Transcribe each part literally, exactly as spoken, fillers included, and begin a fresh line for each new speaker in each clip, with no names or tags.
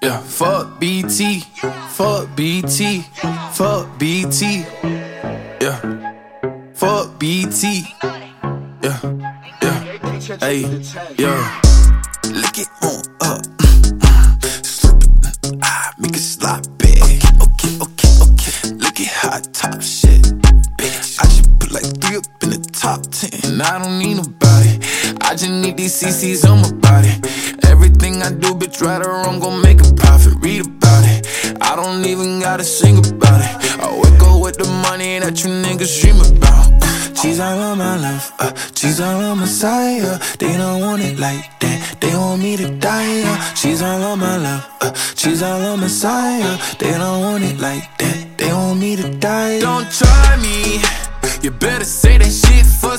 Yeah, fuck B T, fuck B T, fuck B T. Yeah, fuck B T. Yeah, yeah, hey, yeah. Lick it on up, slip it, ah, make it sloppy. Okay, okay, okay. Look at hot top shit, bitch. I just put like three up in the top ten. And I don't need nobody. I just need these C Cs on my body. Everything I do, bitch, right or wrong, gon' make a profit. Read about it. I don't even gotta sing about it. I wake up with the money that you niggas dream about. She's all on my love, uh, she's all on my side, uh, they don't want it like that, they want me to die, uh, she's all on my love, uh, she's all on my side, uh, they don't want it like that, they want me to die. Don't try me, you better say that shit for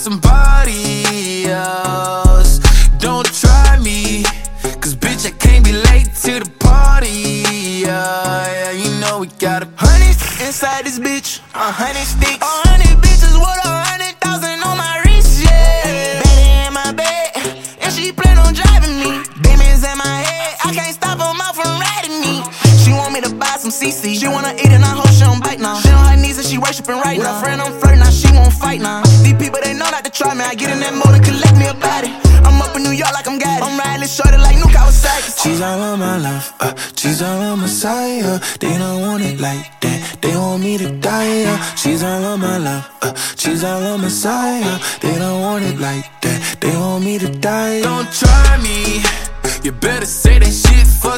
somebody else. Don't try me, cause bitch I can't be late to the party, yeah, yeah, you know we got a honey inside this bitch, a honey sticks, a honey bitches with a hundred thousand on my wrist, yeah. Betty in my bed, and she plan on driving me. Demons in my head, I can't stop her mouth from riding me. She want me to buy some C C, she wanna eat and I hope she don't bite now. She on her knees and she worshiping right now. With her friend I'm flirting, now she won't fight now. These people they know not to try me, I get in that mode and collect me a body. I'm up in New York like I'm got it. I'm riding this shorty like New Kawasaki. She's all on my love, uh, she's all on my side, uh, they don't want it like that, they want me to die, uh, she's all on my love, uh, she's all on my side, uh, they don't want it like that, they want me to die. Don't try me, you better say that shit for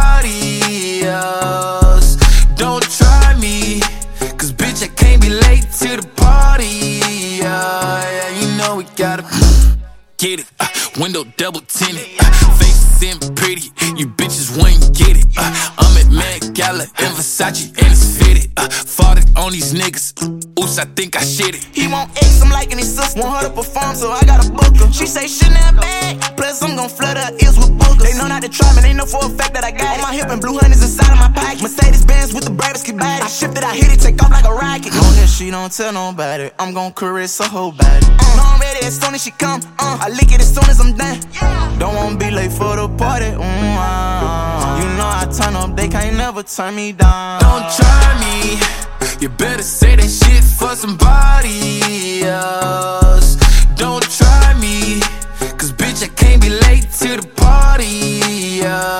somebody else. Don't try me, cause bitch I can't be late to the party, yeah, yeah, you know we gotta get it, uh, window double tinted, uh, face in pretty, you bitches wouldn't get it, uh, I'm at Met Gala in Versace and it's fitted, uh, fought it on these niggas, oops I think I shit it. He want X, I'm liking his sister, want her to perform so I gotta book her. She say she not bad, plus I'm gon' flood her ears with boogers. They know not to try me, they know for a fact that I got it. On my hip and blue honey's inside of my pocket. Mercedes Benz with the bravest kid body. I shift it, I hit it, take off like a rocket. On this she don't tell nobody, I'm gon' caress her whole body. Uh, know I'm ready as soon as she come, uh, I lick it as soon as I'm done. Don't wanna be late for the party, mm, uh, you know I turn up, they can't never turn me down. Don't try me, you better say that shit for somebody else. Don't try me, cause bitch I can't be late to the party, yeah.